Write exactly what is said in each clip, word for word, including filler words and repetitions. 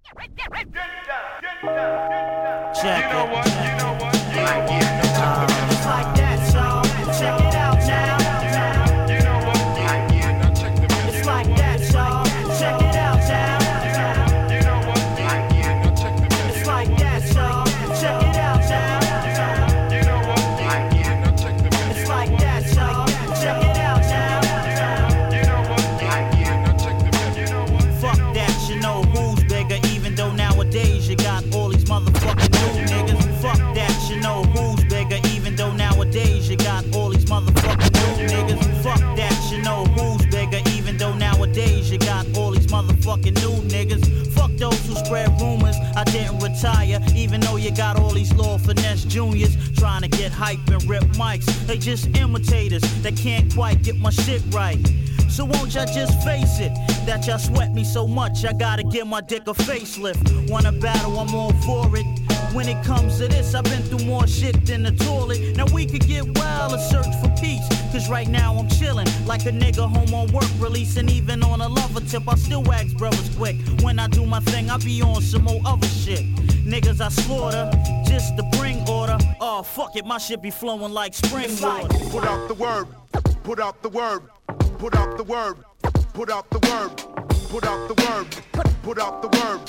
Check You know it. what? You know what? You know what? Uh, it's like that, y'all. Check it out now. You know what? Now check the video. It's like that, y'all. Check it out now. You know what? Now check the video. It's like that, y'all. Check it out now. You know what? Now check the video. It's like that, y'all. Check it out now. You know what? Now check the video. You know what? Fuck that, you know who's bigger, even though nowadays you got all these motherfucking new niggas. Fuck that, you know who's bigger, even though nowadays you got all these motherfucking new niggas. Fuck that, you know who's bigger, even though nowadays you got all these motherfucking new niggas. Fuck those who spread rumors, I didn't retire, even though you got all these Lord Finesse Juniors trying to get hype and rip mics. They just imitators that can't quite get my shit right. So won't y'all just face it, that y'all sweat me so much, I gotta give my dick a facelift. Wanna battle, I'm all for it. When it comes to this, I've been through more shit than the toilet. Now we could get wild and search for peace, cause right now I'm chillin' like a nigga home on work release. And even on a lover tip, I still wax brothers quick. When I do my thing, I be on some more other shit. Niggas I slaughter, just to bring order. Oh fuck it, my shit be flowing like spring water. Put out the word, put out the word, put out the word, put out the word, put out the word, put out the word.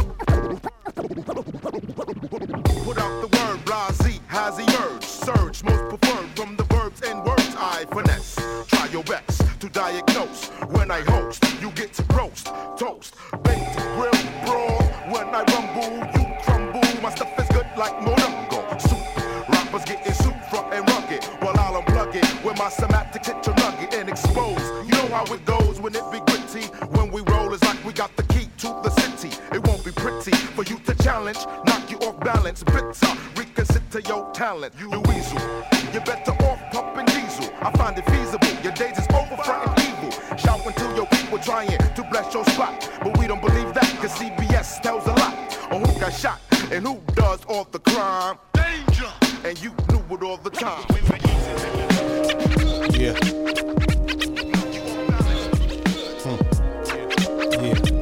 Put out the word, blase has emerged. Surge, most preferred from the verbs and words I finesse. Try your best to diagnose. When I host, you get to roast, toast, baked, grill, brawl. When I rumble, you crumble. My stuff is good like Morongo. Soup, rappers getting soup from and rugged. While I'll unplug it with my semantic hit to nugget and expose. You know how it goes when it be gritty. When we roll, it's like we got the key to the city. It won't be pretty for you to challenge, knock you off balance. Bitter, reconsider your talent. You weasel, you better off pumping diesel. I find it feasible. Your days is over, frontin' evil. Shout until your people trying to bless your spot. But we don't believe that, cause C B S tells a lot on who got shot and who does all the crime. Danger! And you knew it all the time. Yeah. Hmm. Yeah.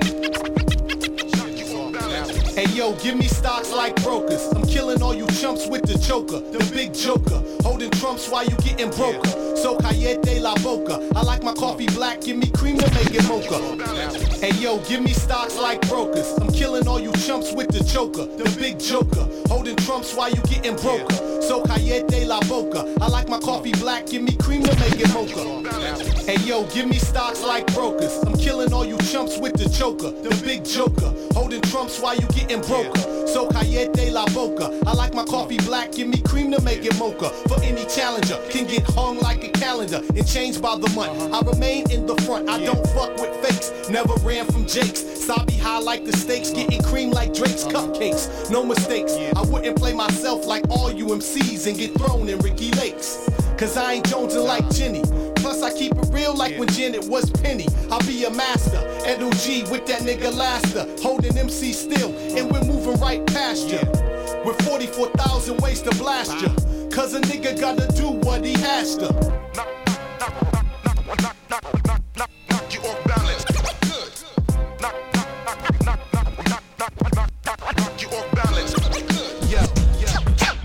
Hey yo, give me stocks like brokers. I'm killing all you chumps with the choker, the big joker. Holding trumps while you getting broker. So callete la boca. I like my coffee black, give me cream to make it mocha. Hey yo, give me stocks like brokers. I'm killing all you chumps with the choker, the big joker. Holding trumps while you getting broker. So callete la boca. I like my coffee black, give me cream to make it mocha. Hey yo, give me stocks like brokers. I'm killing all you chumps with the choker, the big joker. Holding trumps while you getting broker. So callete la boca. I like my coffee black, give me cream to make it mocha. For any challenger, can get hung like a calendar and changed by the month. I remain in the front, I don't fuck with fakes. Never ran from Jakes. Sabi high like the stakes, getting cream like Drake's cupcakes. No mistakes, I wouldn't play myself like all you M Cs and get thrown in Ricky Lakes. Cause I ain't jonesing like Jenny. Plus I keep it real like when Janet was Penny. I'll be a master, Edo G with that nigga Lasta. Holding M C still, and we're moving right past ya. With forty-four thousand ways to blast ya. Cause a nigga gotta do what he has to. Knock, knock, knock, knock, knock, knock, knock, knock, knock, knock you off balance. Good. Knock, knock, knock, knock, knock, knock, knock, knock, knock, knock you off balance. Good. Yeah, yeah.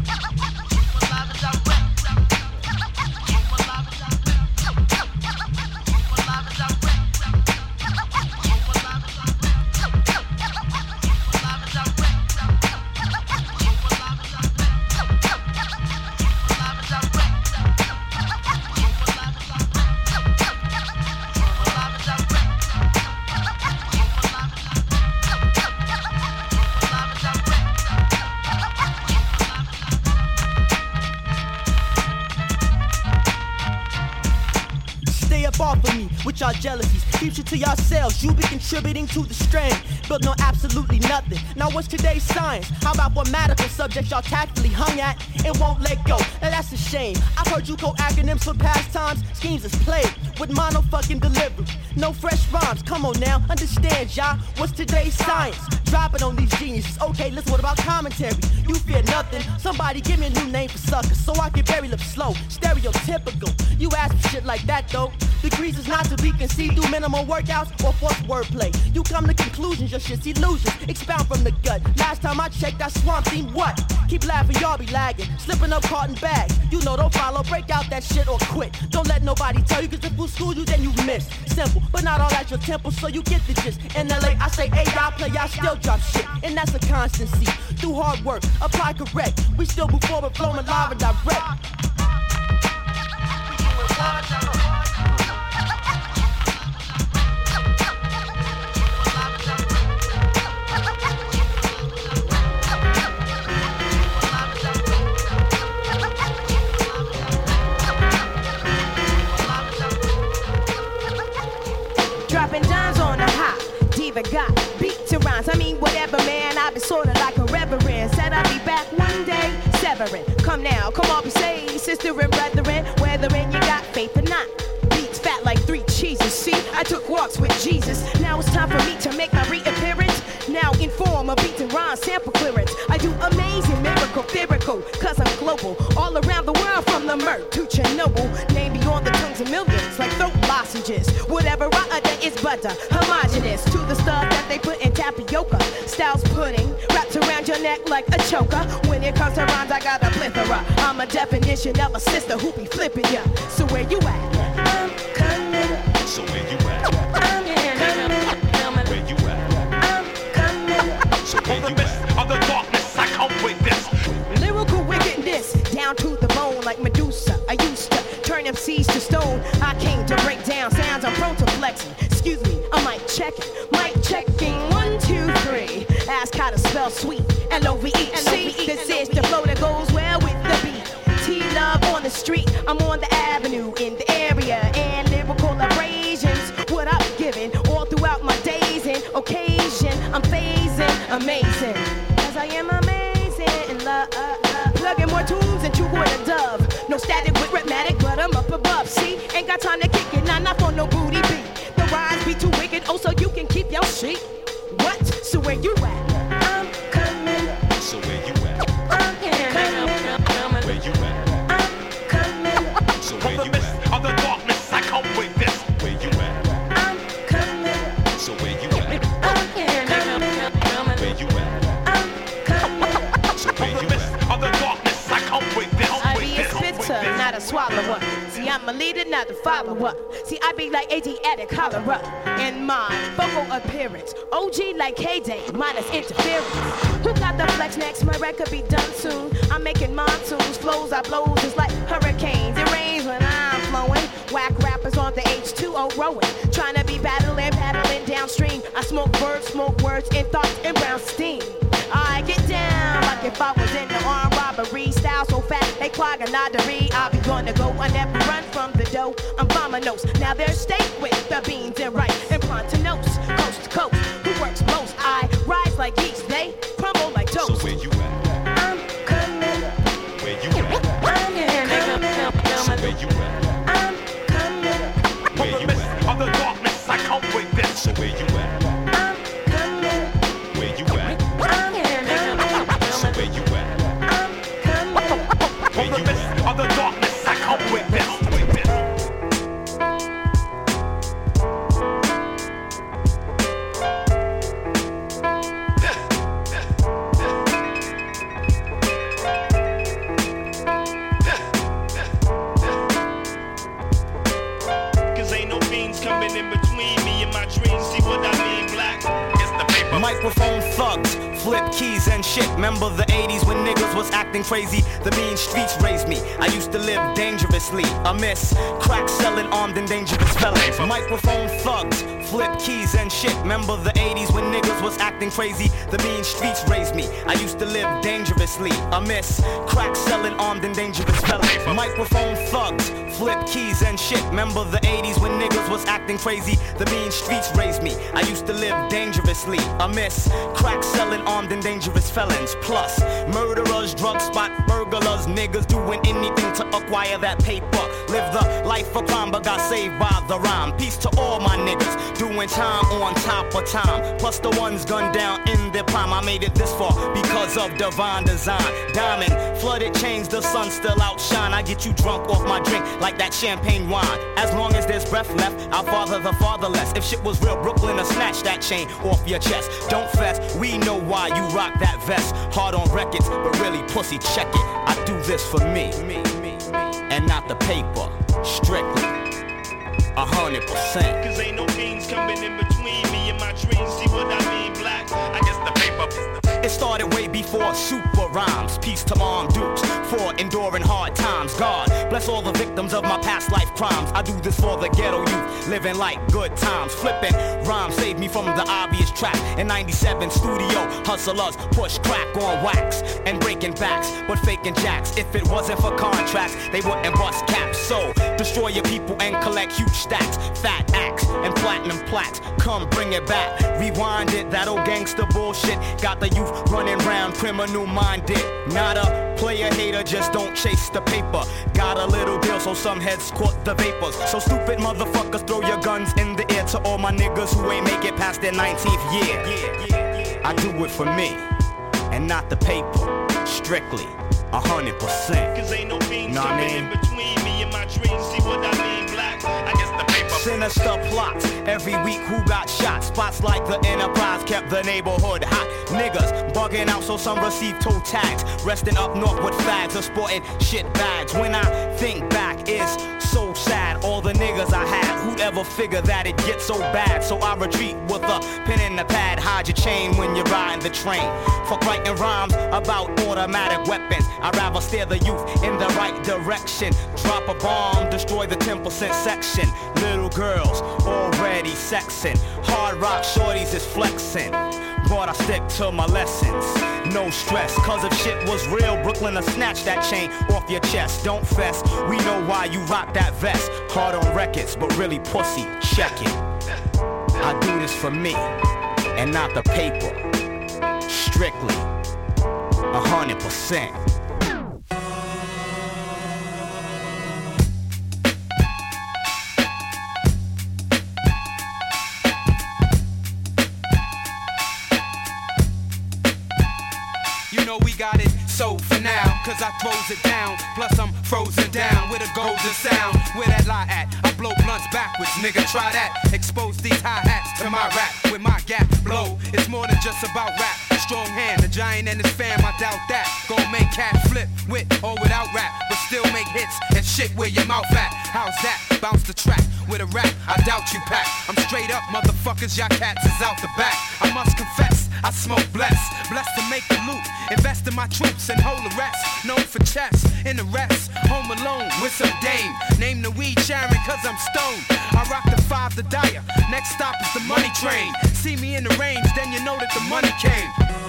With y'all jealousies, keep you to yourselves. You be contributing to the strain, built on absolutely nothing. Now what's today's science? How about what medical subjects y'all tactfully hung at and won't let go? Now that's a shame. I've heard you code acronyms for past times. Schemes is played with mono fucking delivery. No fresh rhymes. Come on now, understand y'all. What's today's science? Drop it on these geniuses. Okay, listen, what about commentary? You fear nothing. Somebody give me a new name for suckers so I can bury lips slow. Stereotypical. You ask for shit like that though. Degrees is not to be conceived through minimal workouts or forced wordplay. You come to conclusions your shit's illusions. Expound from the gut. Last time I checked, that swamp thing what? Keep laughing, y'all be lagging. Slipping up carton bags. You know, don't follow, break out that shit or quit. Don't let nobody tell you, cause if we school you, then you miss. Simple, but not all at your temple, so you get the gist. In L A, I say, hey, y'all play, y'all still drop shit. And that's a constancy. Through hard work, apply correct. We still move forward, flowing live and direct. Dropping dimes on the hop, diva got beat to rhymes. I mean, whatever, man. I've been sorta like a reverend. Said I'd be back one day, severing. Come now, come on, be saved, sister and brethren. Whether in you got faith or not. Beats fat like three cheeses. See, I took walks with Jesus. Now it's time for me to make my reappearance. Now in form of beats and rhyme sample clearance. I do amazing, miracle, lyrical, cause I'm global. All around the world from the Merc to Chernobyl. Name beyond the tongues of millions, like throat lozenges. Whatever I utter is butter, homogenous to the stuff that they put in tapioca. Styles pudding, wrapped around your neck like a choker. When it comes to rhymes, I got a plethora. I'm a definition of a sister who be flipping ya. So where you at? I'm coming. So where you at? I'm coming. Where you at? I'm coming. So where you at? Of the darkness, I come with this. Lyrical wickedness, down to the bone like Medusa. I used to turn M Cs to stone. I came to break down sounds, I'm prone to flexing. Excuse me, I'm mic checking. Mic checking, one, two, three. Ask how to spell sweet, L O V E. See, this is the flow that goes well with the beat. T-Love on the street, I'm on the avenue, in the area. And lyrical abrasions, what I'm giving. All throughout my days and occasion, I'm phasing, amazing. As I am amazing in love. Plugging more tunes than you would a dove. No static with rhythmatic, but I'm up above. See, ain't got time to kick it, nah, not for no booty beat. The rhymes be too wicked, oh, so you can keep your shit. What? So where you at? I'm coming. So where you at? I'm coming. Where you at? I'm coming. So where Of the you midst at? of the darkness, I come with this. Where you at? I'm coming. So where you at? I'm coming. Where you at? I'm coming. So where Of the you midst at? of the darkness, I come with this. I with be a this, with spitter, this. not a swallower. See, I'm a leader, not a follower. See, I be like Asiatic cholera in my vocal appearance. O G like K-Day, minus interference. Who got the flex next? My record be done soon. I'm making monsoons, flows I blows just like hurricanes. It rains when I'm flowing. Whack rappers on the H two O rowing. Trying to be battling, paddling downstream. I smoke words, smoke words, and thoughts and brown steam. I get down like if I was in the armed robbery. Style so fat, they clog a notary. I'll be gonna go, I never run from the dough. I'm vominos. Now they're steak with the beans and rice. And Pontanos, coast to coast. Who works most? I rise like yeast, they crumble like So toast. where you at? I'm coming. Where you at? I'm coming. So where you at? I'm coming. Where Of the you midst at? of the darkness, I come with this. So where you at? I'm coming. Where you at? I'm coming. So where you at? I'm coming. Where Of the you midst at? of the darkness, I come with this. With this. Cause ain't no beans coming in between me and my dreams. See what I mean, black? It's the paper. Microphone thugs, flip keys and shit. Remember the eighties when niggas was acting crazy? The mean streets raised me. I used to live dangerously. I miss crack selling armed and dangerous felons. Microphone thugs, flip keys and shit. Remember the eighties when niggas was acting crazy? The mean streets raised me. I used to live dangerously. I miss crack selling armed and dangerous felons. Microphone thugs, flip keys and shit. Remember the eighties when niggas was acting crazy? The mean streets raised me. I used to live dangerously. I miss crack selling armed and dangerous felons. Plus, murderers, drug spot burglars, niggas doing anything to acquire that paper. Live the life of crime, but got saved by the rhyme. Peace to all my niggas doing time on top of time. Plus the ones gunned down in their their prime. I made it this far because of divine design. Diamond, flooded chains, the sun still outshine. I get you drunk off my drink like that champagne wine. As long as there's breath left, I'll father the fatherless. If shit was real, Brooklyn will snatch that chain off your chest. Don't fess, we know why you rock that vest. Hard on records, but really pussy, check it. I do this for me, and not the paper. Strictly, a hundred percent. Cause ain't no beans coming in between me and my dreams. See what I mean, black? I guess the paper. It started way before super rhymes. Peace to Mom Dukes for enduring hard times. God bless all the victims of my past life crimes. I do this for the ghetto youth, living like good times. Flipping rhymes saved me from the obvious trap. In ninety-seven studio, hustlers push crack on wax and breaking backs, but faking jacks. If it wasn't for contracts, they wouldn't bust caps. So destroy your people and collect huge stacks. Fat axe and platinum plaques. Come bring it back. Rewind it. That old gangster bullshit got the youth running round criminal minded. Not a player hater, just don't chase the paper. Got a little deal so some heads caught the vapors. So stupid motherfuckers, throw your guns in the air to all my niggas who ain't make it past their nineteenth year. I do it for me and not the paper. Strictly a hundred percent. Cause ain't no beans nah, coming man. in between me and my dreams. See what I mean, black? I guess the paper. Sinister plots every week. Who got shot? Spots like the Enterprise kept the neighborhood hot. Niggas bugging out so some receive toe tags. Resting up north with fags or sporting shit bags. When I think back, it's so sad. All the niggas I had, who'd ever figure that it gets so bad? So I retreat with a pen in the pad. Hide your chain when you're riding the train. Fuck writing rhymes about automatic weapons. I'd rather steer the youth in the right direction. Drop a bomb, destroy the ten percent section. Little girls already sexing. Hard rock shorties is flexing. But I stick to my lessons. No stress, cause if shit was real, Brooklyn will snatch that chain off your chest. Don't fess, we know why you rock that vest. Hard on records, but really pussy, check it. I do this for me, and not the paper. Strictly, a hundred percent. We got it, so for now, cause I throws it down. Plus I'm frozen down with a golden sound. Where that lie at? I blow blunts backwards, nigga, try that. Expose these hi-hats to my rap. With my gap blow, it's more than just about rap. Strong hand, the giant and his fam, I doubt that. Gon' make cash flip, with or without rap. But still make hits and shit where your mouth at. How's that? Bounce the track with a rap, I doubt you pack. I'm straight up, motherfuckers, y'all cats is out the back. I must confess, I smoke blessed. Blessed to make the loot, invest in my troops and hold the rest. Known for chess, in the rest. Home alone with some dame. Name the weed Sharon cause I'm stoned. I rock the five, the Dyer. Next stop is the money train. See me in the range, then you know that the money came.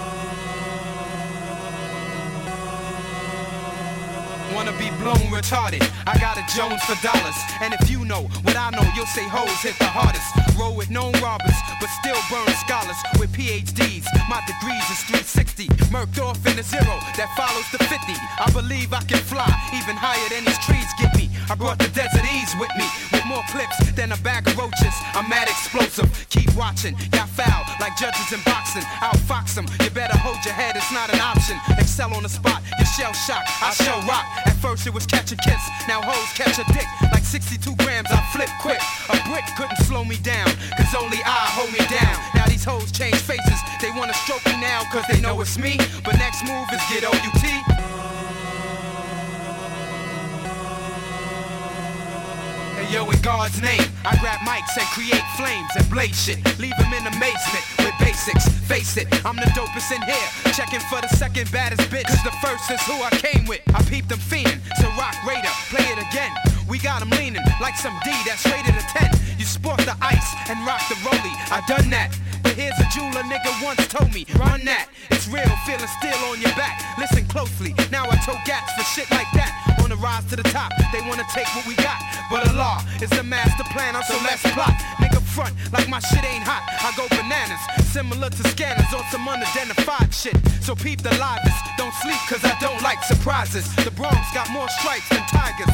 Wanna be blown retarded, I got a Jones for dollars. And if you know what I know, you'll say hoes hit the hardest. Roll with known robbers, but still burn scholars with P H Ds. My degrees is three sixty, murked off in a zero that follows the fifty. I believe I can fly even higher than these trees get me. I brought the desert ease with me, with more clips than a bag of roaches. I'm mad explosive, keep watching, y'all foul like judges in boxing. I'll fox them, you better hold your head, it's not an option. Excel on the spot, you shell shock, I shell rock. At first it was catch a kiss, now hoes catch a dick. Like sixty-two grams, I flip quick. A brick couldn't slow me down, cause only I hold me down. Now these hoes change faces, they wanna stroke me now, cause they know it's me. But next move is get O U T. Yo, in God's name, I grab mics and create flames and blaze shit. Leave them in amazement with basics. Face it, I'm the dopest in here. Checking for the second baddest bitch, cause the first is who I came with. I peeped them fiendin', so rock Raider, play it again. We got them leaning like some D that's rated a ten. You sport the ice and rock the rollie, I done that. But here's a jeweler nigga once told me, run that. It's real, feeling still on your back. Listen closely, now I tow gats for shit like that. On the rise to the top, they wanna take what we got. But Allah is the master planner, so let's plot. Nigga front like my shit ain't hot. I go bananas, similar to scanners on some unidentified shit. So peep the livest, don't sleep cause I don't like surprises. The Bronx got more stripes than tigers.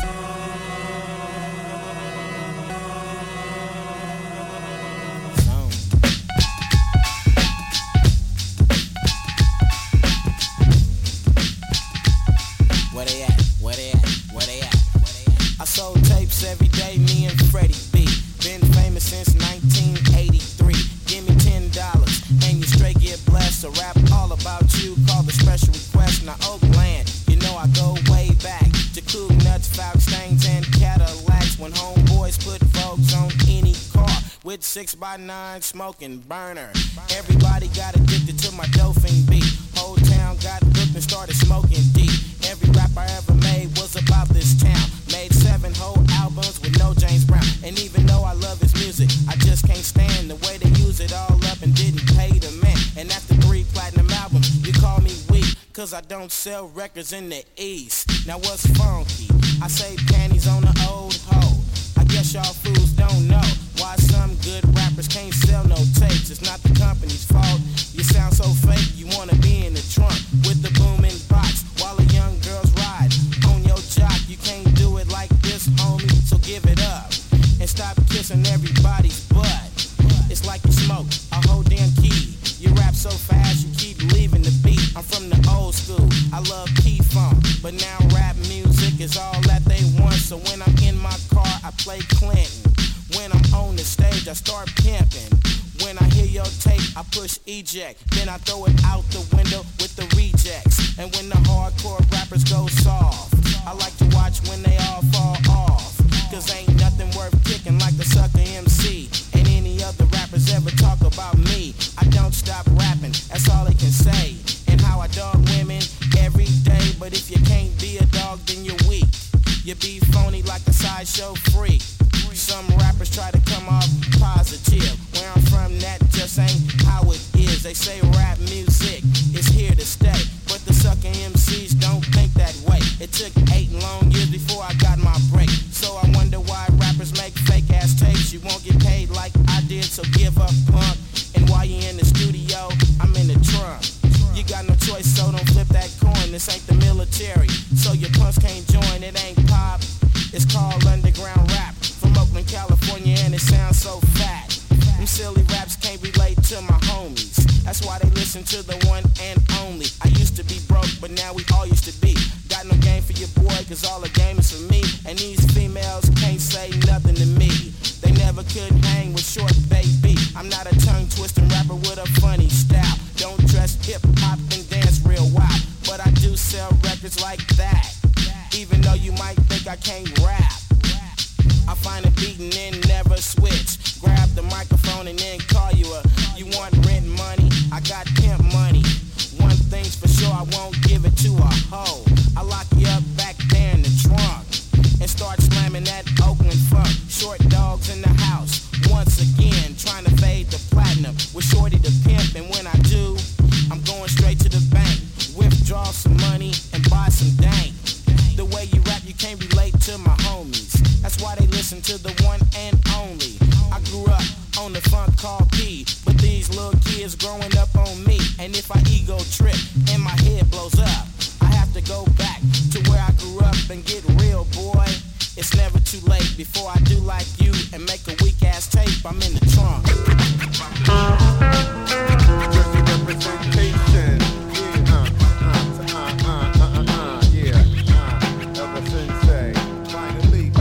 rap all about you. Call the special request. Now Oakland, you know I go way back to Cool Nuts, Falcon Stains, and Cadillacs. When homeboys put Vogues on any car with six by nine smoking burner. Everybody got addicted to my Dolphin beat. Whole town got hooked and started smoking deep. Every rap I ever made was about this town. Made seven whole albums with no James Brown. And even though I love his music, I just can't stand the way they use it all up and didn't pay the man. And after three platinum albums, you call me weak, cause I don't sell records in the East. Now what's funky? I say panties on the old hoe. I guess y'all fools don't know why some good rappers can't sell no tapes. It's not the company's fault. You sound so fake, you wanna be in the trunk with the booming box while the young girls ride on your jock. You can't do it like this, homie, so give it up and stop kissing everybody's butt. It's like you smoke a whole damn key. You rap so fast, you keep leaving the beat. I'm from the old school, I love P-Funk, but now rap music is all that they want. So when I'm in my car, I play Clinton. When I'm on the stage, I start pimping. When I hear your tape, I push eject. Then I throw it out the window with the rejects. And when the hardcore rappers go soft, I like to watch when they all fall off. Cause ain't nothing worth kicking like the sucker M C. And any other rappers ever talk about me. I don't stop rapping, that's all they can say. And how I dog women every day. But if you can't be a dog, then you're weak. You be phony like a sideshow freak. Some rappers try to come off positive. Where I'm from, that just ain't how it is. They say rap music is here to stay, but the sucker M Cs don't think that way. It took eight long years before I got my break. So I wonder why rappers make fake ass tapes. You won't get paid like I did, so give up, punk. And while you in the studio, I'm in the trunk. You got no choice, so don't flip that coin. This ain't the military, so your punks can't join. It ain't pop, it's called underground rap. From Oakland, California, and it sounds so fat. Them silly raps can't relate to my homies. That's why they listen to the one and only. I used to be broke, but now we all used to be. Got no game for your boy, cause all the game is for me. And these females can't say nothing to me. They never could hang with short baby. I'm not a tongue-twisting rapper with a funny style. Don't dress hip-hop and dance real wild. But I do sell records like that. Even though you might think I can't rap. I find a beat and then never switch. Grab the microphone and then call you a. You want rent money? I got pimp money. One thing's for sure, I won't give it to a hoe. I lock you up back there in the trunk and start slamming that Oakland funk. Short dogs in the house. Once again, trying to fade the platinum with Shorty the pimp. And when I do, I'm going straight to the bank. Withdraw some money and buy some dank. The way you rap, you can't relate to my homies. That's why they listen to the one and only. I grew up on the funk called P, but these little kids growing up on me. And if I ego trip and my head blows up, I have to go back to where I grew up and get real, boy. It's never too late. Before I do like you and make a weak ass tape, I'm in the trunk. Just a representation. Yeah, uh, uh, uh, uh, uh, uh, uh, yeah. Uh, ever sensei. Finally,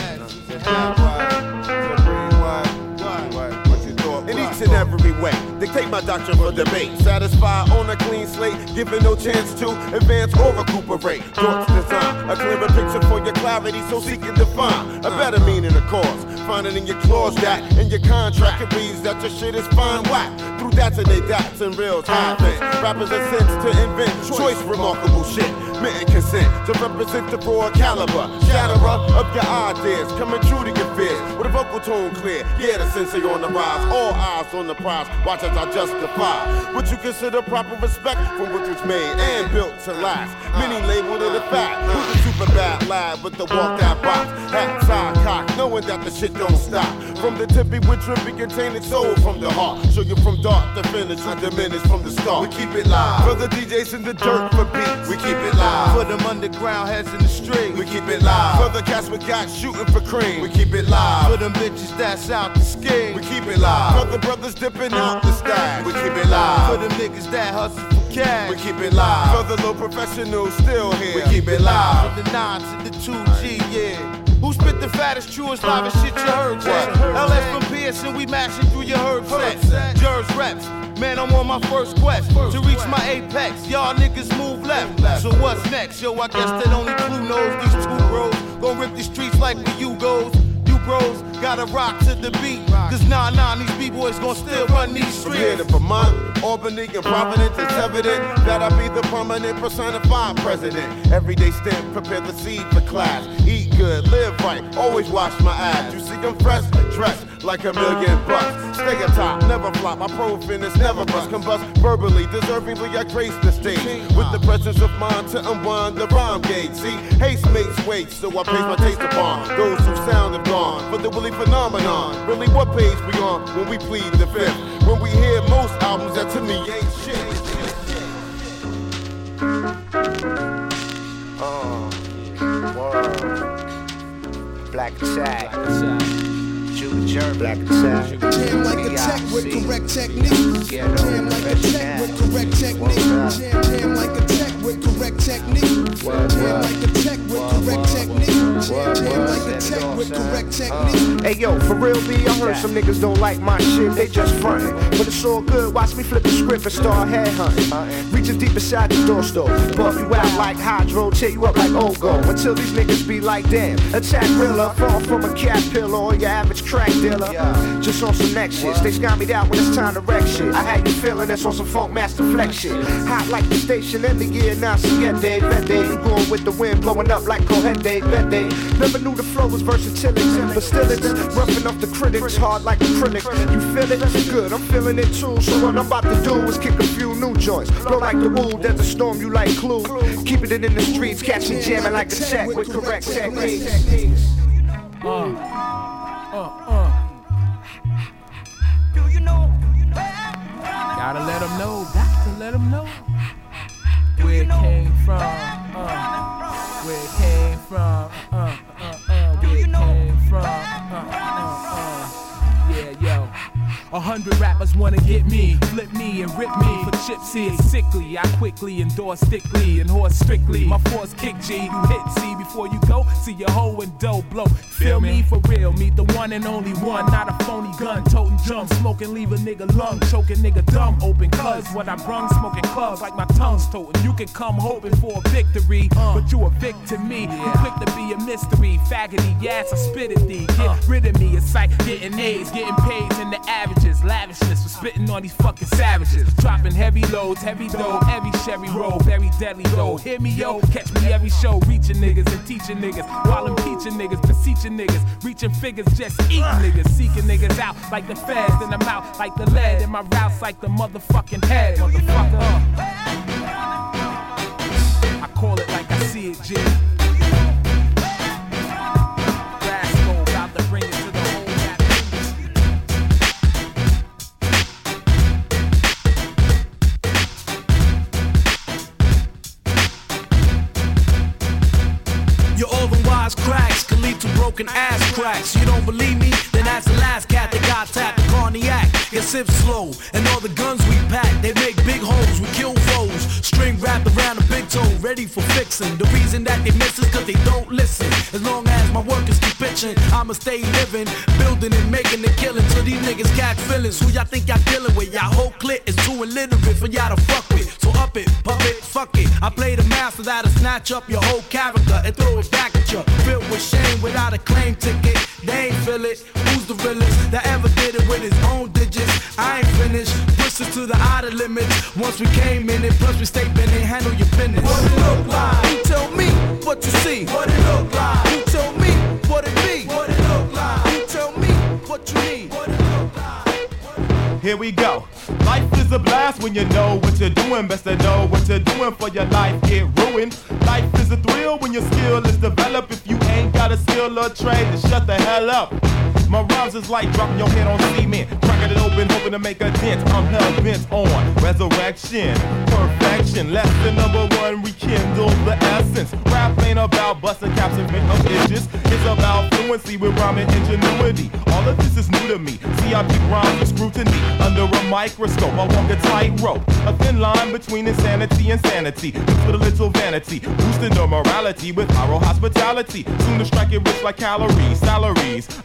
in each and every way, dictate my doctrine for debate. Satisfy on a clean slate, given no chance to advance or recuperate. Thoughts design, a clearer picture for your clarity, so seek and define a better meaning of cause. Find it in your clause that in your contract it reads that your shit is fine whack. Through that's and they dots in real time. Rappers are sent to invent choice, remarkable shit. Mitten consent to represent the broad caliber. Shatterer of your ideas, coming true to your fears. With a vocal tone clear, yeah, the sensei on the rise. All eyes on the prize, watch as I justify what you consider proper respect for what was made and built to last. Many labeled it a fact. Who's a super bad lad with the walk that box? Hat side cock, knowing that the shit don't stop. From the tippy with drippy containing soul from the heart. Show you from dark to finish, we diminish from the start. We keep it live. For the D Js in the dirt for beats, we keep it live. For them underground heads in the street, we keep it live. For the cats we got shooting for cream, we keep it live. For them bitches that's out the scheme, we keep it live. For the brothers dipping out the stash, we keep it live. For them niggas that hustle for cash, we keep it live. For the low professionals still here, we keep it live. From the nine to the two G, yeah. Who spit the fattest, truest, livest shit you heard, Jack? L S from Pearson, we mashing through your herb set. Jers reps, Man, I'm on my first quest to reach my apex. Y'all niggas move left. So what's next? Yo, I guess that only Clue knows these two bros gon' rip the streets like the you goes. You bros gotta rock to the beat. Cause nah, nah, these B-boys gon' still run these streets. From here to Vermont, Albany, and Providence, it's evident that I be the prominent personified president. Everyday stint, prepare the seed for class. Eat good, live right, always wash my ass. You see I'm fresh, dressed like a million bucks. Stay atop, never flop, my profinists never bust. Combust verbally, deservingly I grace the stage. With the presence of mind to unwind the rhyme gauge. See, haste makes weight, so I place my taste upon those who sound have gone. For the Willie phenomenon, really what page we on when we plead the fifth? When we hear most albums that to me ain't shit. Oh, word. Black Tag. Juke Jerk. Black Tag. Jam like a tech with correct technique. Jam like a tech with correct technique. Jam, jam like a tech with correct technique. Jam like a tech with correct technique. Jam, jam like a tech with correct technique. Hey yo, for real B, I heard some niggas don't like my shit, they just frontin'. But it's all good, watch me flip the script and start headhunting. Reaching deep inside the door stove, buff you out like hydro, tear you up like Ogo. Until these niggas be like, damn, attack realer, fall from a cat pillar or your average crack dealer. Just on some next shit, they scot me out when it's time to wreck shit. I had you feeling this on some funk master flex shit. Hot like the station in the year, now siete, vete. You going with the wind, blowing up like Cohete, vete. Never knew the flow was versatility, but still it's rough enough the critics, hard like acrylic. You feel it? Good, I'm feeling it too. So what I'm about to do is kick a few new joints. Blow like the wool, there's a storm, you like Clue. Keeping it in the streets, catching jamming like a tech with correct techniques. Uh, uh, uh. Do you know? Gotta let them know, got to let them know where it came from, uh, where it came from, uh, uh, uh, where it came from, uh, uh, uh, yeah, yo. A hundred rappers wanna get me, flip me and rip me for chips here. Sickly, I quickly endorse thickly and horse strictly. My force kick G, you hit C before you go. See your hoe and dough blow. Feel me for real, meet the one and only one, not a phony gun. Toting jump, smoking, leave a nigga lung, choking nigga dumb open. Cuz what I brung, smoking clubs like my tongue's toting. You can come hoping for a victory, but you a vic to me. You quick to be a mystery, faggoty, yes, I spit at thee. Get rid of me, it's like getting A's, getting paid in the averages. Lavishness for spitting on these fucking savages. Dropping heavy loads, heavy dough, every Chevy roll, very deadly though. Hear me yo, catch me every show, reaching niggas and teaching niggas. While I'm teaching niggas, beseeching niggas, reaching figures, just eating niggas. Seeking niggas out like the feds, then I'm out like the lead. And my routes like the motherfucking head, motherfucker. I call it like I see it, G. Cracks can lead to broken ass cracks. You don't believe me? Then that's the last cat that got tapped. The cognac, it sips slow. And all the guns we pack, they make big holes, we kill foes. String wrapped around a big toe, ready for fixing. The reason that they miss is cause they don't listen. As long as my workers keep pitching, I'ma stay living, building and making a killing. Till these niggas catch feelings. Who y'all think y'all dealing with? Y'all whole clique is too illiterate for y'all to fuck with. So up it, puppet, fuck it. I play the master that'll snatch up your whole character and throw it back at you. Filled with shame without a claim ticket. They ain't feel it. Who's the realest that ever did it with his own digits? I ain't finished. Push us to the outer limits. Once we came in it, plus we stay bending. Handle your business. What it look like? You tell me what you see. What it look like? You tell me what it be. What it look like? You tell me what you need. What it look like? Here we go. Life is a blast when you know what you're doing. Best to know what you're doing for your life get ruined. Life is a thrill when your skill is developed. If you ain't got a skill or trade, then shut the hell up. My rhymes is like dropping your head on cement, cracking it open, hoping to make a dent. I'm hell bent on resurrection, perfection. Lesson number one, rekindle the essence. Rap ain't about busting caps and make up edges. It's about fluency with rhyming ingenuity. All of this is new to me. See, I keep rhymes with scrutiny under a microscope. I walk a tightrope, a thin line between insanity and sanity. Mixed with a little vanity, boosting the morality with viral hospitality. Soon to strike it rich like calories, salaries. Ah.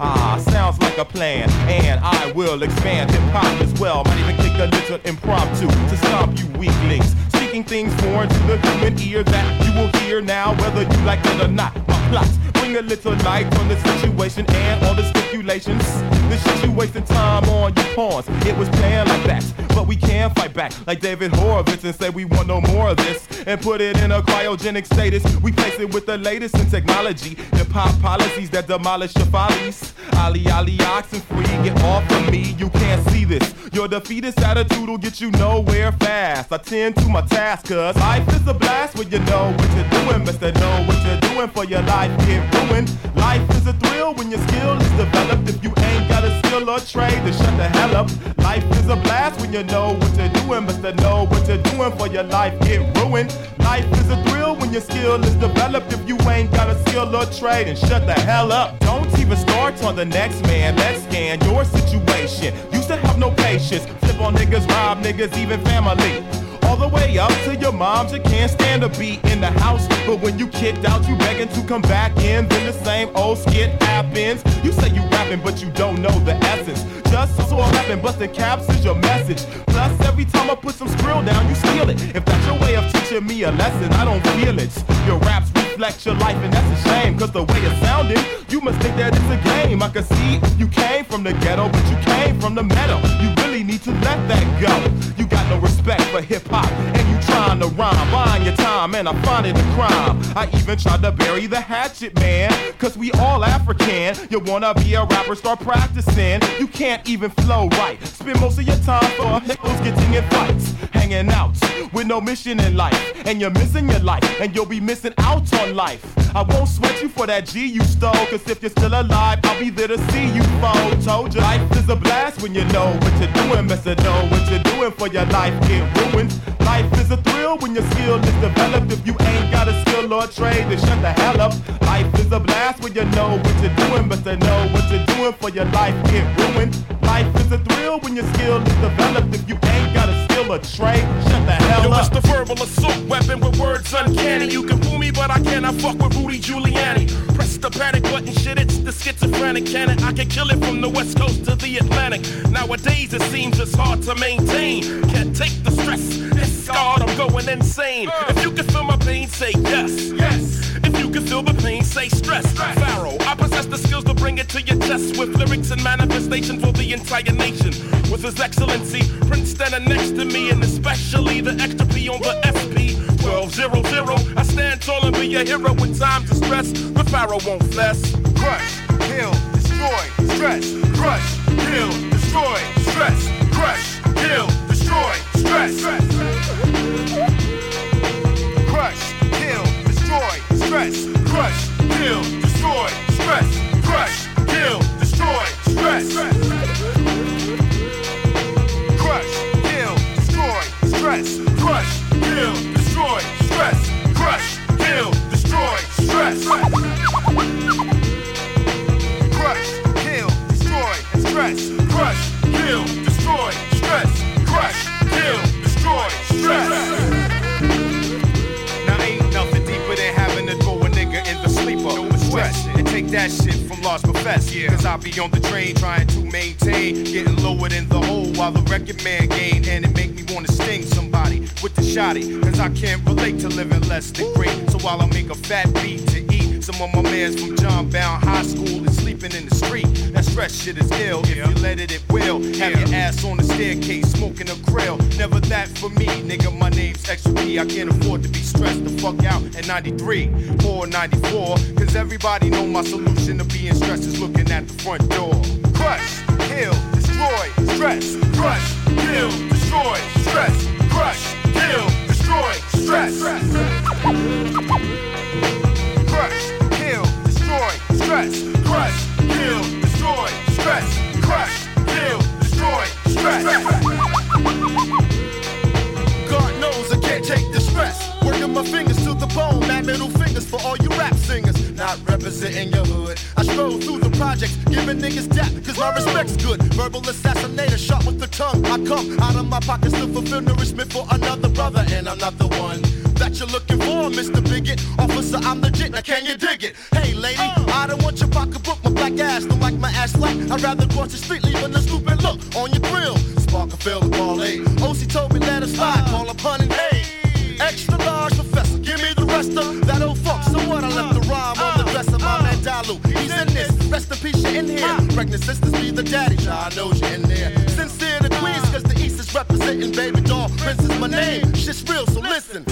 sounds like a plan, and I will expand hip-hop as well. Might even kick a little impromptu to stomp you weaklings, speaking things foreign to the human ear that you will hear now, whether you like it or not. My plots bring a little light on the situation and all the stipulations. The shit you wasting time on, you pawns. It was planned like that, but we can fight back like David Horowitz and say we want no more of this and put it in a cryogenic status. We place it with the latest in technology, hip-hop policies that demolish your follies. Ali Ali oxen free, get off of me, you can't see this. Your defeatist attitude will get you nowhere fast. I tend to my task, cause life is a blast when you know what you're doing. Best to know what you're doing for your life get ruined. Life is a thrill when your skill is developed. If you ain't got a skill or trade, then shut the hell up. Life is a blast when you know what you're doing. Best to know what you're doing for your life get ruined. Life is a thrill when your skill is developed. If you ain't got a skill or trade, then shut the hell up. Don't even start on the next man. Let's scan your situation. Used to have no patience. Flip on niggas, rob niggas, even family. All the way up to your moms, you can't stand to be in the house. But when you kicked out, you begging to come back in. Then the same old skit happens. You say you rapping, but you don't know the essence. Just so rapping, busting caps is your message. Plus, every time I put some skrill down, you steal it. If that's your way of teaching me a lesson, I don't feel it. Your raps reflect your life, and that's a shame. Cause the way it's sounding, you must think that it's a game. I can see you came from the ghetto, but you came from the meadow. You really need to let that go. You got no respect for hip-hop, and you trying to rhyme, buying your time, and I find it a crime. I even tried to bury the hatchet, man, cause we all African. You wanna be a rapper, start practicing. You can't even flow right. Spend most of your time for hippos getting in fights, hanging out with no mission in life, and you're missing your life, and you'll be missing out on life. I won't sweat you for that G you stole, cause if you're still alive, I'll be there to see you fall. Told you, life is a blast when you know what you're doing. Best to know what you're doing for your life get ruined. Life is a thrill when your skill is developed. If you ain't got a skill or trade, then shut the hell up. Life is a blast when you know what you're doing. Best to know what you're doing for your life get ruined. Life is a thrill when your skill is developed. If you ain't got a skill or trade, shut the hell Yo, up. it's the verbal assault weapon with words uncanny. You can fool me, but I cannot fuck with Rudy Giuliani. Press the panic button, shit, it's the schizophrenic cannon. I can kill it from the west coast to the Atlantic. Nowadays it seems it's hard to maintain. Can't take the stress, it's scarred, I'm going insane. If you can feel my pain, say yes. Yes. If you can feel the pain, say stress. Pharaoh, I possess the skills to bring it to your chest with lyrics and manifestation for the entire nation. With His Excellency, Prince standing next to me, and especially the extra P on the S P twelve hundred. I stand tall and be a hero when times are stress. The Pharaoh won't fess. Crush, kill, destroy, stress. Crush, kill, destroy, stress. Crush, kill, destroy, stress. Crush, kill, destroy, stress. Crush, kill, destroy, stress. Crush, kill, destroy, stress. Crush, kill, destroy, stress. Crush, kill, destroy, stress. Crush, kill, destroy, stress. Crush, kill, destroy, stress. Crush, kill, destroy, stress. Crush, kill, destroy, stress. Now ain't nothing deeper than having to throw a nigga in the sleeper. No stress and take that shit from Large Professor. Yeah. Cause I be on the train trying to maintain, getting lower than the hole while the record man gain. And it make me wanna sting somebody with the shotty. Cause I can't relate to living less than great. So while I make a fat beat to eat, some of my mans from John Bound High School is sleeping in the street. That stress shit is ill. If you let it, it will. Have your ass on the staircase smoking a grill. Never that for me, nigga. My name's Extra P. I can't afford to be stressed the fuck out at ninety-three or ninety-four. Cause everybody know my solution to being stressed is looking at the front door. Crush, kill, destroy, stress. Crush, kill, destroy, stress. Crush, kill, destroy, stress. Crush, kill, destroy, stress. Crush, kill, destroy, stress. Crush, kill, destroy, stress. God knows I can't take the stress. Working my fingers to the bone, mad middle fingers for all you rap singers. Not representing your hood. I stroll through the projects, giving niggas dap, cause my respect's good. Verbal assassinator, shot with the tongue. I come out of my pockets to fulfill nourishment for another brother, and I'm not the one that that you're looking for, Mister Bigot. Officer, I'm legit, now can you dig it? Hey lady, I don't want your pocketbook, my black ass don't like my ass flat. I'd rather cross the street leaving a stupid look on your grill. Spark a fill the parlay. O C told me let it slide, call up honey, hey. Extra large professor, give me the rest of that old fuck. So what? I left the rhyme on the dresser. My man Dalu, he's in this. Rest in peace, you're in here. Pregnant sisters be the daddy. Nah, I know you're in there. Sincere to Queens, cause the East is representing baby doll. Prince is my name. Shit's real, so listen.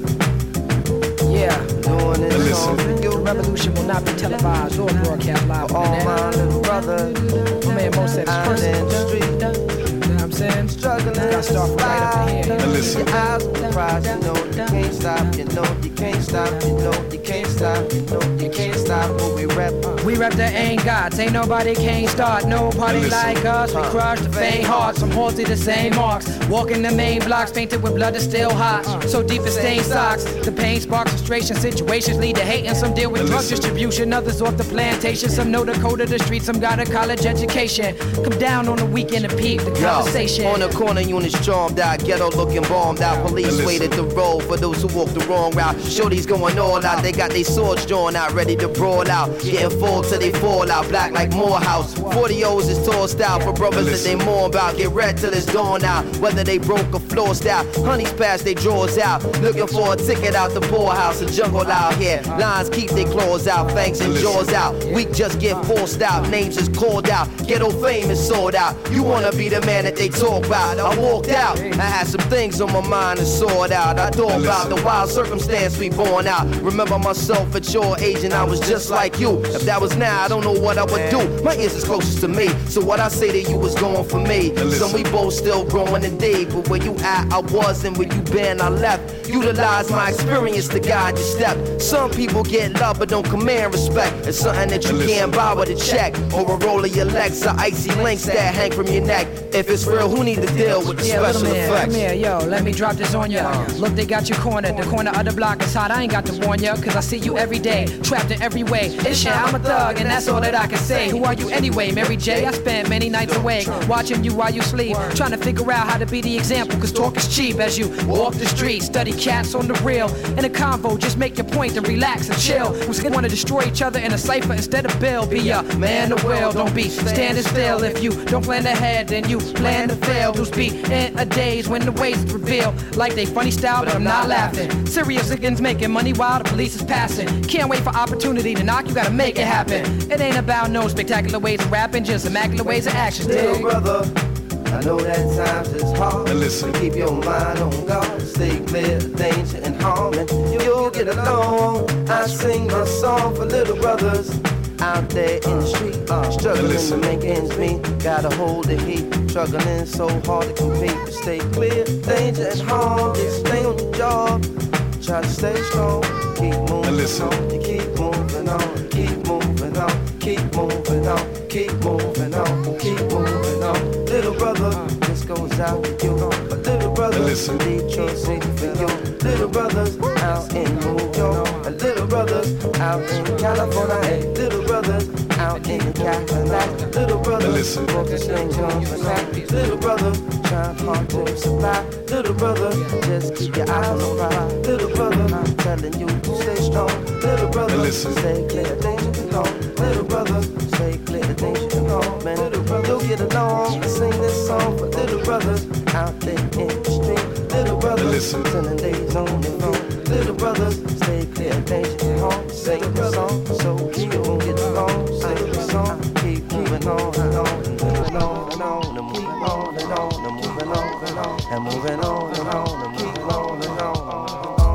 Yeah, doing this song for you. Revolution will not be televised or broadcast live. For all my little brothers, my man Mo said it's in the street. You know what I'm saying? Struggling, gotta start from right up in here. Listen. Your eyes will rise, you know you can't stop, you know you can't stop, you know you can't stop, you know you can't stop. What we rap, we rap the ain't gods, ain't nobody can't start no party like us. We crush the faint hearts, from halls to the same marks. Walking the main blocks, painted with blood that's still hot. So deep it stains socks. The pain sparks frustration, situations lead to hate, and some deal with drug distribution. Others off the plantation, some know the code of the street, some got a college education. Come down on the weekend and peep the conversation. Yo, on the corner, units charmed out, ghetto looking bombed out. Police waited the road for those who walked the wrong route. Shorties going all out, they got their swords drawn out, ready to brawl out. Getting full till they fall out, black like Morehouse. forty O's is tossed out for brothers that they mourn about. Get red till it's dawn out, whether they broke or flossed out. Honeys pass they drawers out, looking for a ticket out the poorhouse. A jungle out here, lions keep their claws out, fangs and jaws out. We just get forced out, names is called out. Ghetto fame is sold out. You wanna be the man that they talk about. I walked out, I had some things on my mind to sort out. I thought about the wild circumstance we born out. Remember myself at your age and I was just like you. If that was now, I don't know what I would do. My ears is closest to me, so what I say to you is going for me. So we both still growing today, but where you at, I was, and where you been, I left. Utilize my experience to guide your step. Some people get love but don't command respect. It's something that you can't buy with a check or a roll of your legs or icy links that hang from your neck. If it's real, who need to deal with the yeah, special man, effects? Come here, yo, let me drop this on ya. Look, they got you cornered. The corner of the block is hot. I ain't got to warn ya, cause I see you every day, trapped in every way. It's shit, I'm a thug, and that's all that I can say. Who are you anyway, Mary J? I spent many nights awake, watching you while you sleep, trying to figure out how to be the example, cause talk is cheap as you walk the street. Study cats on the real. In a convo, just make your point and relax and chill. Who's gonna wanna destroy each other in a cipher instead of Bill? Be a man of will, don't be standing still. If you don't plan ahead, then you plan to fail. Dudes be in a daze when the ways reveal like they funny style, but I'm not laughing. Serious niggas making money while the police is passing. Can't wait for opportunity to knock, you gotta make it happen. It ain't about no spectacular ways of rapping, just immaculate ways of action. Little brother, I know that times is hard. Listen. Keep your mind on God, stay clear of danger and harm, and you'll get along. I sing my song for little brothers out there in the street, uh, struggling to make ends meet. Gotta hold the heat, struggling so hard to compete. But stay clear, danger and harm. Just stay on your job, try to stay strong. Keep moving on, you keep moving on, keep moving on, keep moving on, keep moving on, keep moving on. Little brother, this goes out to you. A little brother, Detroit City for you. Little brothers out in New York, a little brothers out in California, hey, little brothers out in the Cadillac. Little brothers, focusing on the night. Little brothers, trying hard to supply. Little brother, just keep your eyes on the prize. Little brother, I'm telling you to stay strong. Little brother, stay clear of danger and harm. Little brother, stay clear of danger and harm. Man, little brother, you'll get along. I sing this song for little brothers out there in the street. Little brothers, spending days on the phone. Little brothers, stay clear of danger and harm. Sing the song, so you won't get along. Sing the song, keep moving on and on and moving on and on and moving on and on and moving on and on and moving on and on and moving on and on.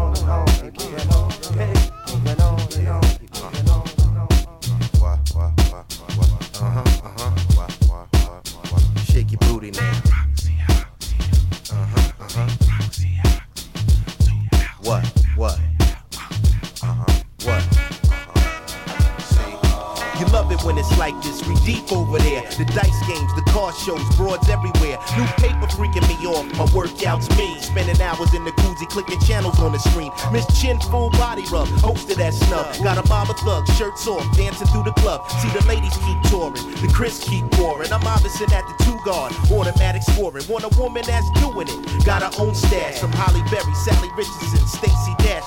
Shake your booty now. Uh-huh, uh-huh. What? What? Uh-huh. What? You love it when it's like this, we deep over there. The dice games, the car shows, broads everywhere. New paper freaking me off, my workout's mean. Spending hours in the koozie, clicking channels on the screen. Miss Chin, full body rub, hosted at snub. Got a mama thug, shirts off, dancing through the club. See the ladies keep touring, the Chris keep pouring. I'm obviously at the two guard, automatic scoring. Want a woman that's doing it, got her own stash. From Holly Berry, Sally Richardson, Stacey Dash.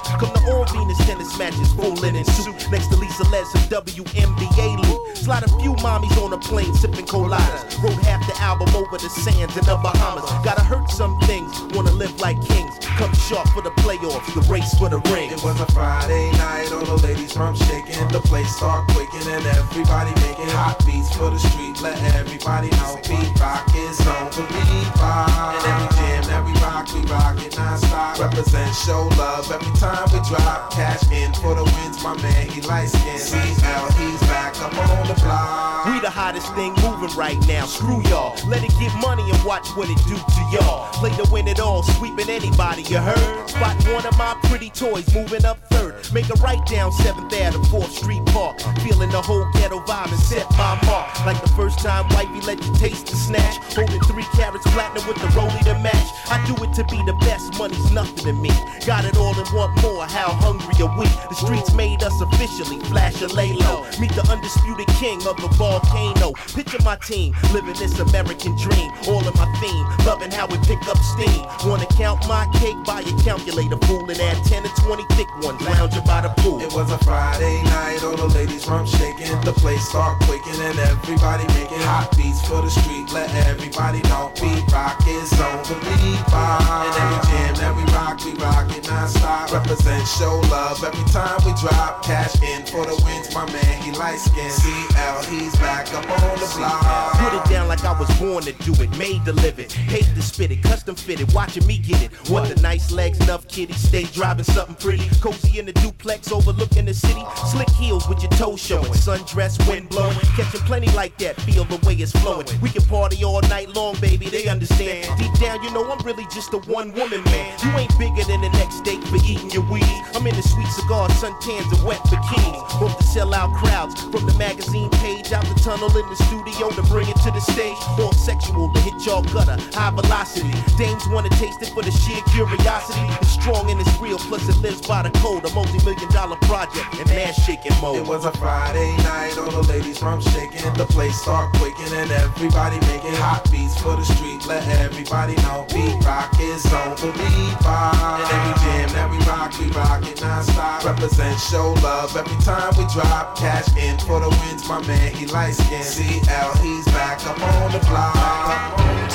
the sands in the Bahamas. Gotta hurt some things, wanna live like kings. Come sharp for the playoffs, the race for the ring. It was a Friday night, all the ladies from shaking. The place start quaking and everybody making hot beats for the street. Let everybody know beat rock is on the beat rock. And every jam, every rock, we rock it non-stop. Represent, show love every time we drop. Cash in for the wins, my man, he light skin. C L, he's back up on the block. We the hottest thing moving right now, screw y'all. Let it get money and watch what it do to y'all. Play to win it all, sweeping anybody, you heard? Spot one of my pretty toys, moving up third. Make a right down seventh Avenue, fourth Street Park. Feeling the whole ghetto vibe and set my mark. Like the first time wifey let you taste the snatch. Holding three carats platinum with the rollie to match. I do it to be the best, money's nothing to me. Got it all and want more, how hungry are we? The streets made us officially, flash and lay low. Meet the undisputed king of the volcano. Picture my team, living this American dream. All in my theme, loving how it pick up steam. Wanna count my cake, buy a calculator, fool. And add ten to twenty thick ones, lounging by the pool. It was a Friday night, all the ladies from shaking. The place start quaking and everybody making hot beats for the street. Let everybody know beat rock is on the beat bar. And every jam, every rock, we rock it non-stop. Represent, show love every time we drop. Cash in for the wins, my man, he light skin. C L, he's back up on the block. Put it down like I was born to do it, made to live it. Hate to spit it, custom fitted, watching me get it. What the nice legs, enough kitty, stay driving something pretty. Cozy in the duplex, overlooking the city. Slick heels with your toes showing, sundress, wind blowing. Catching plenty like that, feel the way it's flowing. We can party all night long, baby, they understand. Deep down, you know I'm really just a one woman man. You ain't bigger than the next date for eating your weed. I'm in the sweet cigars, suntans, and wet bikinis. Hope to sell out crowds from the magazine page out the tunnel in the studio to bring it to the stage. All sexual to hit y'all gutter, high velocity. Dames wanna taste it for the sheer curiosity. It's strong and it's real, plus it lives by the code. A multi-million dollar project in ass shaking mode. It was a Friday night, all the ladies from shaking. The place start quaking and everybody making hot beats for the street. Let everybody know beat rock is on the beat bar. And every jam, every rock, we rock it non-stop. Represent, show love every time we drop. Cash in for the wins, my man, he light skin. C L, he's back up on the block.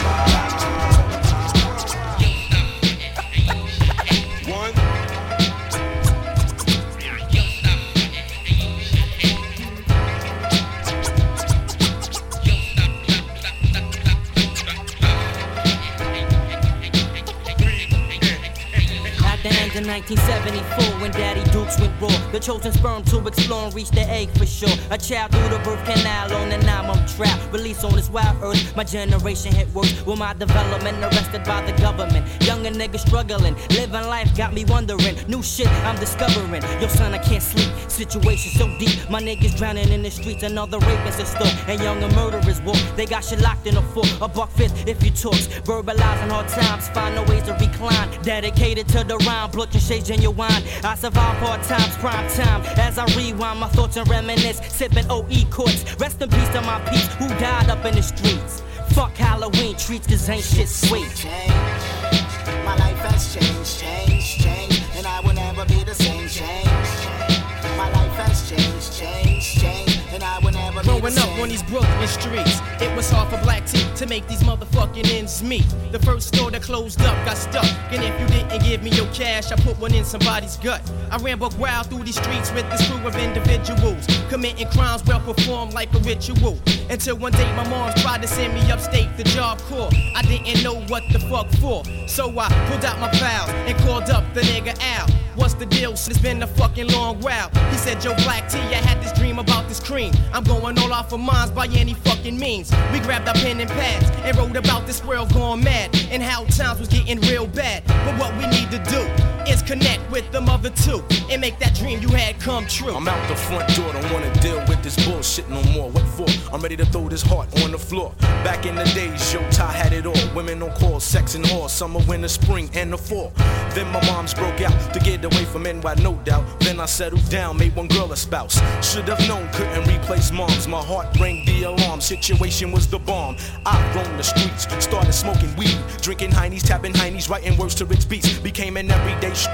In nineteen seventy-four, when Daddy Dukes went raw, the chosen sperm to explore and reach the egg for sure. A child through the birth canal on the nine-month trap. Released on this wild earth, my generation hit worse. With my development arrested by the government. Younger niggas struggling, living life got me wondering. New shit I'm discovering. Yo son, I can't sleep. Situation so deep, my niggas drowning in the streets. Another rapist in store, and younger murderers walk. They got shit locked in a fort. A buck fifth if you talks. Verbalizing hard times, find no ways to recline. Dedicated to the rhyme. Looking shades in your wine. I survive hard times, prime time. As I rewind my thoughts and reminisce, sipping O E courts. Rest in peace to my peeps who died up in the streets. Fuck Halloween treats, cause ain't shit sweet. My life has changed, changed, changed, and I will never be the same. Change. My life has changed, changed, changed, and I will never be the same. Growing up on these Brooklyn streets, it was hard for black teeth to make these motherfucking ends meet. The first store that closed up got stuck, and if you didn't give me your cash, I put one in somebody's gut. I ran buck wild through these streets with this crew of individuals, committing crimes well performed like a ritual. Until one day my mom tried to send me upstate the Job Corps. I didn't know what the fuck for, so I pulled out my files and called up the nigga Al. What's the deal? It's been a fucking long while. He said, Joe Black T, I had this dream about this cream. I'm going all off of mines by any fucking means. We grabbed our pen and pads and wrote about this world going mad and how times was getting real bad. But what we need to do is connect with the mother two and make that dream you had come true. I'm out the front door, don't wanna deal with this bullshit no more. What for? I'm ready to throw this heart on the floor. Back in the days, yo, Ty had it all. Women on call, sex and whore, summer, winter, spring, and the fall. Then my moms broke out to get away from N Y, no doubt. Then I settled down, made one girl a spouse. Should've known, couldn't replace moms. My heart rang the alarm, situation was the bomb. I roamed the streets, started smoking weed, drinking heinies, tapping heinies, writing words to rich beats. Became an everyday struggler,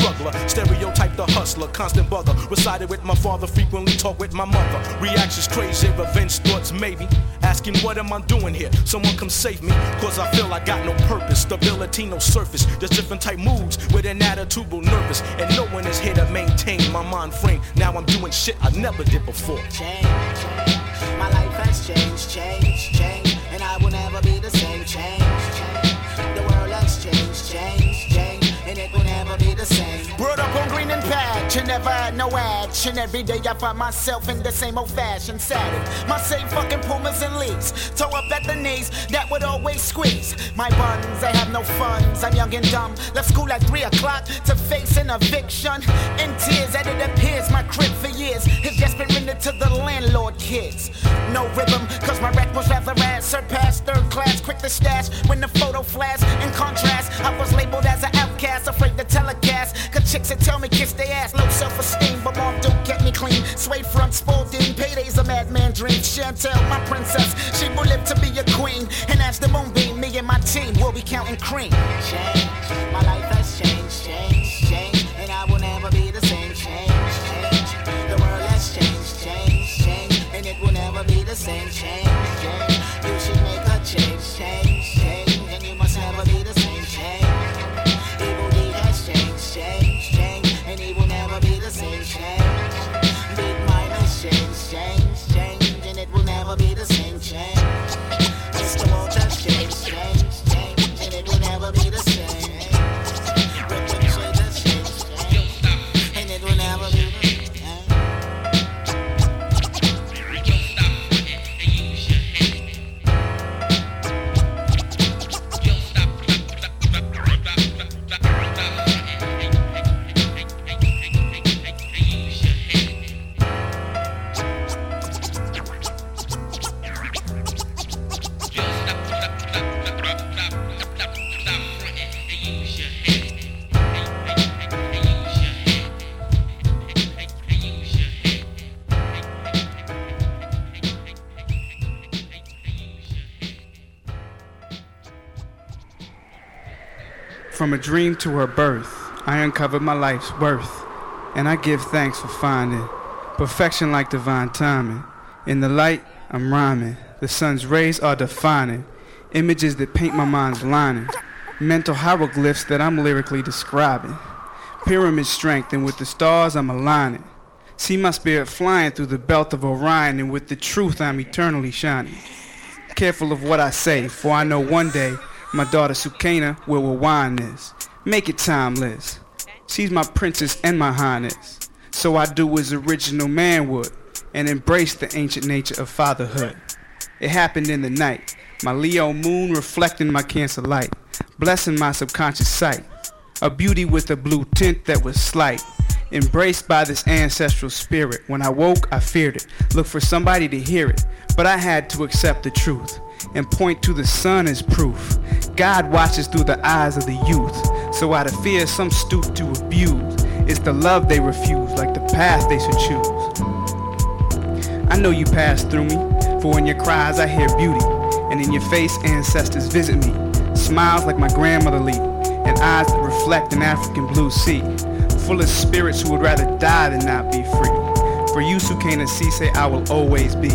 Stereotype the hustler, constant bother. Resided with my father, frequently talk with my mother. Reactions crazy, revenge thoughts maybe. Asking what am I doing here? Someone come save me, cause I feel I got no purpose. Stability, no surface, just different type moods with an attitude nervous. And no one is here to maintain my mind frame. Now I'm doing shit I never did before. Change, my life has changed, changed, changed, and I will never be the same. Change, the world has changed, changed, changed, and it will never be the same. Brought up on green and patch, and never had no action. Every day I find myself in the same old fashioned saddle. My same fucking Pumas and Lees, toe up at the knees, that would always squeeze. My buns, I have no funds, I'm young and dumb. Left school at three o'clock to face an eviction. In tears, as it appears, my crib for years has just been rented to the landlord kids. No rhythm, cause my rec was rather ass. Surpassed third class, quick to stash when the photo flash. In contrast, I was labeled as an outcast, afraid to telecast. Cause chicks that tell me kiss their ass, low self-esteem. But mom don't get me clean. Suede front, Spalding, paydays a madman dream. Chantel, my princess, she will live to be a queen. And as the moonbeam, me and my team will be counting cream. Change, my life has changed, changed, changed, and I will never be the same. Change, change, the world has changed, changed, changed, and it will never be the same. Change, change, you should make a change, change, change, and you must never be the same. Change, evil deed has changed, changed, changed, and it will never be the same. Change, big mind has changed, changed, changed, and it will never be the same. Change, just the world has changed, changed, changed, and it will never be the same. From a dream to her birth, I uncovered my life's worth, and I give thanks for finding perfection like divine timing. In the light, I'm rhyming. The sun's rays are defining images that paint my mind's lining, mental hieroglyphs that I'm lyrically describing. Pyramid strength, and with the stars I'm aligning. See my spirit flying through the belt of Orion, and with the truth I'm eternally shining. Careful of what I say, for I know one day my daughter Sukaina will rewind this, make it timeless. She's my princess and my highness, so I do as original man would, and embrace the ancient nature of fatherhood. It happened in the night, my Leo moon reflecting my Cancer light, blessing my subconscious sight. A beauty with a blue tint that was slight, embraced by this ancestral spirit. When I woke, I feared it, looked for somebody to hear it, but I had to accept the truth and point to the sun as proof. God watches through the eyes of the youth, so out of fear some stoop to abuse. It's the love they refuse, like the path they should choose. I know you passed through me, for in your cries I hear beauty, and in your face ancestors visit me. Smiles like my grandmother Lee, and eyes that reflect an African blue sea, full of spirits who would rather die than not be free. For you, Sukaina Cisse, I will always be.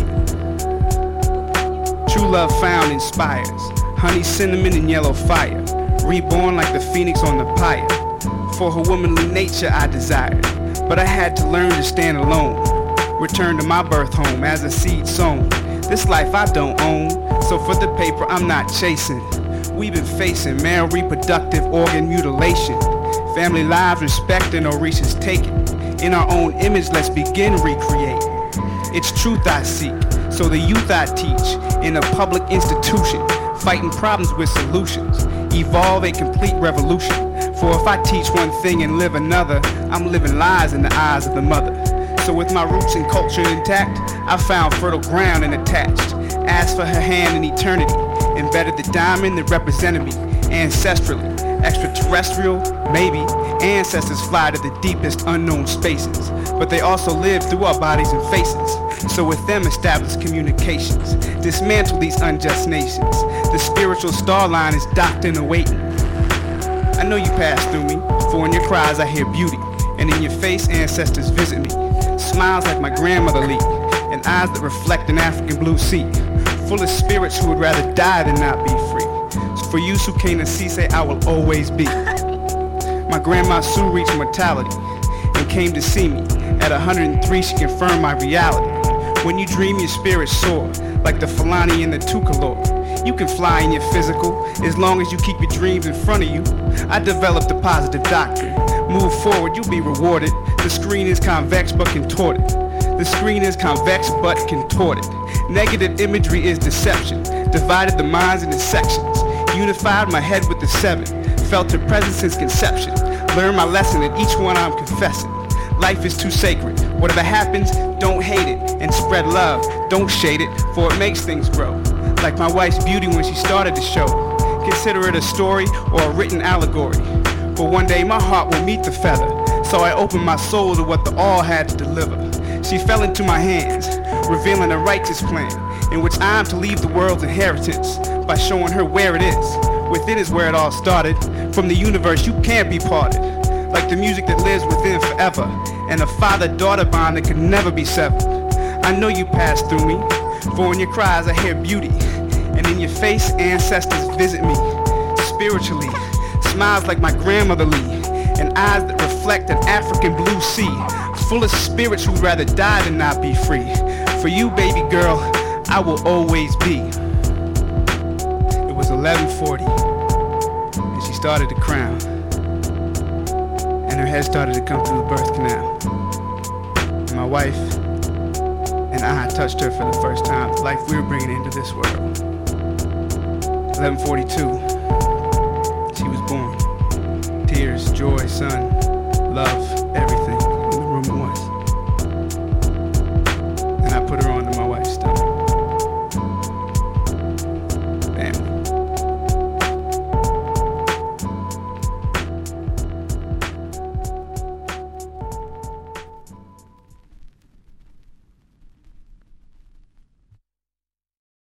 True love found inspires, honey, cinnamon, and yellow fire, reborn like the phoenix on the pyre. For her womanly nature I desired, but I had to learn to stand alone. Return to my birth home as a seed sown. This life I don't own, so for the paper I'm not chasing. We've been facing male reproductive organ mutilation, family lives respected, no reaches taken. In our own image, let's begin recreating. It's truth I seek, so the youth I teach in a public institution, fighting problems with solutions, evolve a complete revolution. For if I teach one thing and live another, I'm living lies in the eyes of the mother. So with my roots and culture intact, I found fertile ground and attached. Asked for her hand in eternity, embedded the diamond that represented me ancestrally. Extraterrestrial, maybe. Ancestors fly to the deepest unknown spaces, but they also live through our bodies and faces. So with them establish communications, dismantle these unjust nations. The spiritual star line is docked and awaiting. I know you passed through me, for in your cries I hear beauty, and in your face ancestors visit me. Smiles like my grandmother lead, and eyes that reflect an African blue sea, full of spirits who would rather die than not be free. So for you, Sukaina Cisse, I will always be. My grandma Sue reached mortality and came to see me. At one hundred three, she confirmed my reality. When you dream, your spirits soar, like the Fulani and the Tukalor. You can fly in your physical, as long as you keep your dreams in front of you. I developed a positive doctrine. Move forward, you'll be rewarded. The screen is convex but contorted. The screen is convex but contorted. Negative imagery is deception. Divided the minds into sections. Unified my head with the seven. Felt her presence since conception. Learned my lesson in each one I'm confessing. Life is too sacred. Whatever happens, don't hate it. And spread love, don't shade it, for it makes things grow. Like my wife's beauty when she started the show. Consider it a story or a written allegory. But one day my heart will meet the feather. So I opened my soul to what the all had to deliver. She fell into my hands, revealing a righteous plan, in which I am to leave the world's inheritance by showing her where it is. Within is where it all started. From the universe you can't be parted. Like the music that lives within forever, and a father-daughter bond that could never be severed. I know you passed through me, for in your cries I hear beauty, and in your face ancestors visit me. Spiritually, smiles like my grandmother lead, and eyes that reflect an African blue sea, full of spirits who'd rather die than not be free. For you, baby girl, I will always be. It was eleven forty, and she started to crown, and her head started to come through the birth canal. And my wife and I touched her for the first time, the life we were bringing into this world. eleven forty-two, she was born. Tears, joy, sun, love.